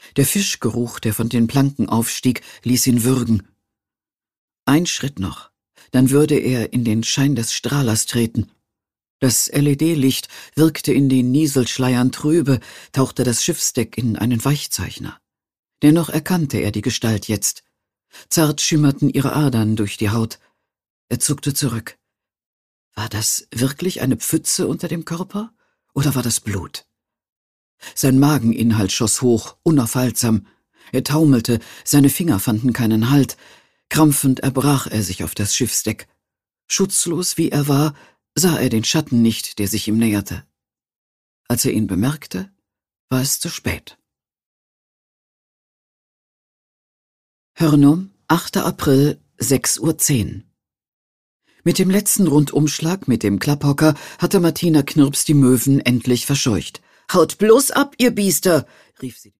Der Fischgeruch, der von den Planken aufstieg, ließ ihn würgen. Ein Schritt noch, dann würde er in den Schein des Strahlers treten. Das LED-Licht wirkte in den Nieselschleiern trübe, tauchte das Schiffsdeck in einen Weichzeichner. Dennoch erkannte er die Gestalt jetzt. Zart schimmerten ihre Adern durch die Haut. Er zuckte zurück. War das wirklich eine Pfütze unter dem Körper, oder war das Blut? Sein Mageninhalt schoss hoch, unaufhaltsam. Er taumelte, seine Finger fanden keinen Halt. Krampfend erbrach er sich auf das Schiffsdeck. Schutzlos wie er war, sah er den Schatten nicht, der sich ihm näherte. Als er ihn bemerkte, war es zu spät. Hörnum, 8. April, 6:10 Uhr. Mit dem letzten Rundumschlag mit dem Klapphocker hatte Martina Knirps die Möwen endlich verscheucht. »Haut bloß ab, ihr Biester«, rief sie.